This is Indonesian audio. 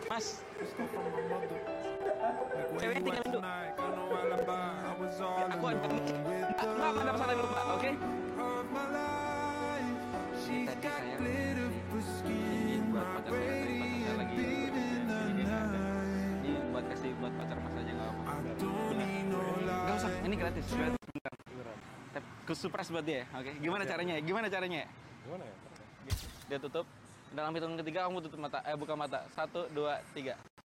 Mas. Ceweknya tinggal itu. Aku ada. Mbak, ada pesan dulu, Mbak. Oke? Ini tadi saya ini buat pacar saya, tadi pacar saya lagi ini buat kasih buat pacar mas aja nggak apa-apa. Nggak usah, ini gratis. Surprise buat dia. Oke, gimana caranya? Gimana caranya? Gimana ya? Dia tutup. Dalam hitungan ketiga kamu tutup mata, buka mata. 1, 2, 3.